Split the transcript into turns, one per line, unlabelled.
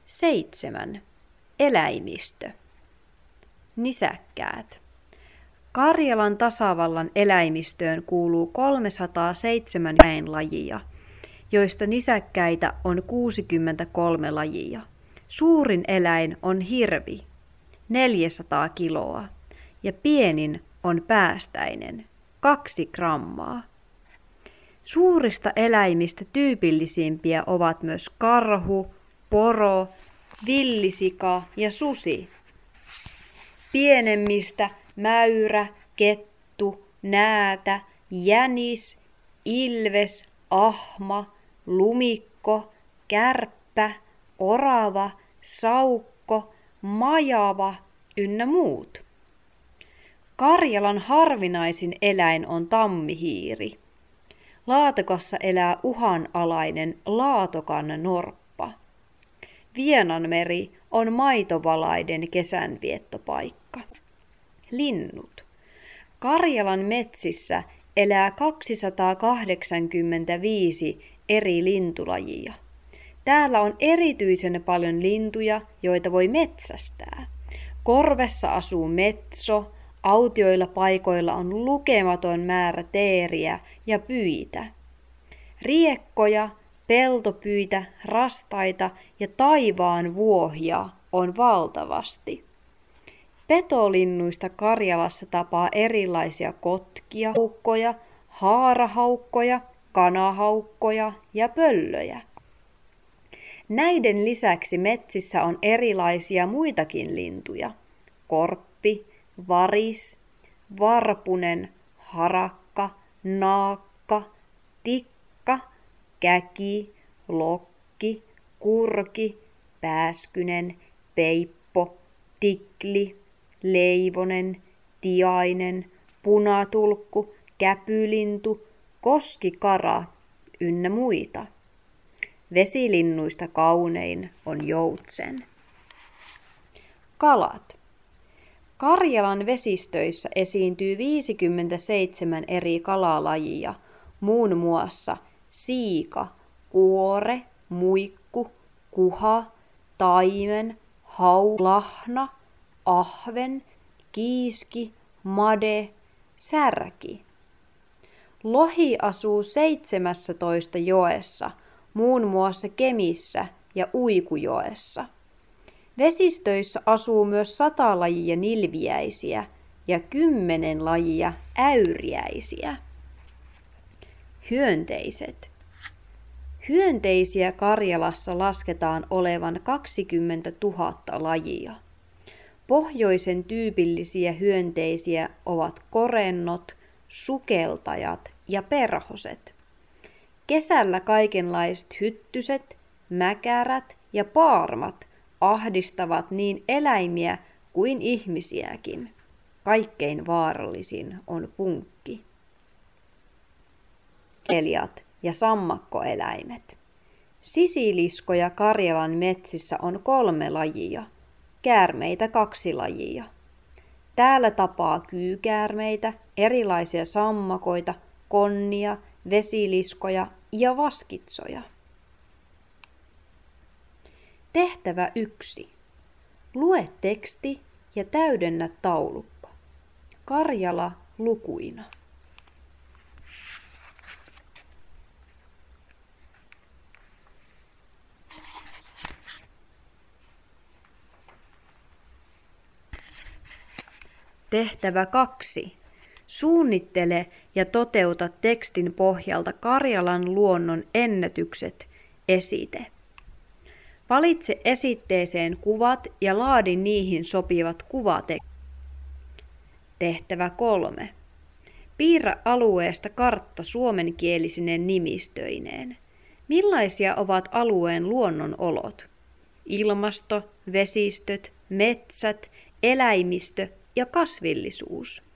7. Eläimistö. Nisäkkäät. Karjalan tasavallan eläimistöön kuuluu 307 eläinlajia, joista nisäkkäitä on 63 lajia. Suurin eläin on hirvi, 400 kiloa, ja pienin on päästäinen, 2 grammaa. Suurista eläimistä tyypillisimpiä ovat myös karhu, poro, villisika ja susi. Pienemmistä mäyrä, kettu, näätä, jänis, ilves, ahma, lumikko, kärppä, orava, saukko, majava ynnä muut. Karjalan harvinaisin eläin on tammihiiri. Laatokossa elää uhanalainen laatokan norppa. Vienanmeri on maitovalaiden kesänviettopaikka. Linnut. Karjalan metsissä elää 285 eri lintulajia. Täällä on erityisen paljon lintuja, joita voi metsästää. Korvessa asuu metso, autioilla paikoilla on lukematon määrä teeriä ja pyitä. Riekkoja, peltopyitä, rastaita ja taivaan vuohia on valtavasti. Petolinnuista Karjalassa tapaa erilaisia kotkia, haukkoja, haarahaukkoja, kanahaukkoja ja pöllöjä. Näiden lisäksi metsissä on erilaisia muitakin lintuja. Korppi, varis, varpunen, harakka, naakka, tikka, käki, lokki, kurki, pääskynen, peippo, tikli, leivonen, tiainen, punatulkku, käpylintu, koskikara ynnä muita. Vesilinnuista kaunein on joutsen. Kalat. Karjalan vesistöissä esiintyy 57 eri kalalajia, muun muassa siika, kuore, muikku, kuha, taimen, lahna, ahven, kiiski, made, särki. Lohi asuu 17 joessa, muun muassa Kemissä ja Uikujoessa. Vesistöissä asuu myös 100 lajia nilviäisiä ja 10 lajia äyriäisiä. Hyönteiset. Hyönteisiä Karjalassa lasketaan olevan 20 000 lajia. Pohjoisen tyypillisiä hyönteisiä ovat korennot, sukeltajat ja perhoset. Kesällä kaikenlaiset hyttyset, mäkärät ja paarmat ahdistavat niin eläimiä kuin ihmisiäkin. Kaikkein vaarallisin on punkki. Eliat ja sammakkoeläimet. Sisiliskoja Karjalan metsissä on 3 lajia, käärmeitä 2 lajia. Täällä tapaa kyykäärmeitä, erilaisia sammakoita, konnia, vesiliskoja ja vaskitsoja. Tehtävä 1. Lue teksti ja täydennä taulukko. Karjala lukuina. Tehtävä 2. Suunnittele ja toteuta tekstin pohjalta Karjalan luonnon ennätykset esite. Valitse esitteeseen kuvat ja laadi niihin sopivat kuvatekstit. Tehtävä 3. Piirrä alueesta kartta suomenkielisine nimistöineen. Millaisia ovat alueen luonnonolot? Ilmasto, vesistöt, metsät, eläimistö ja kasvillisuus.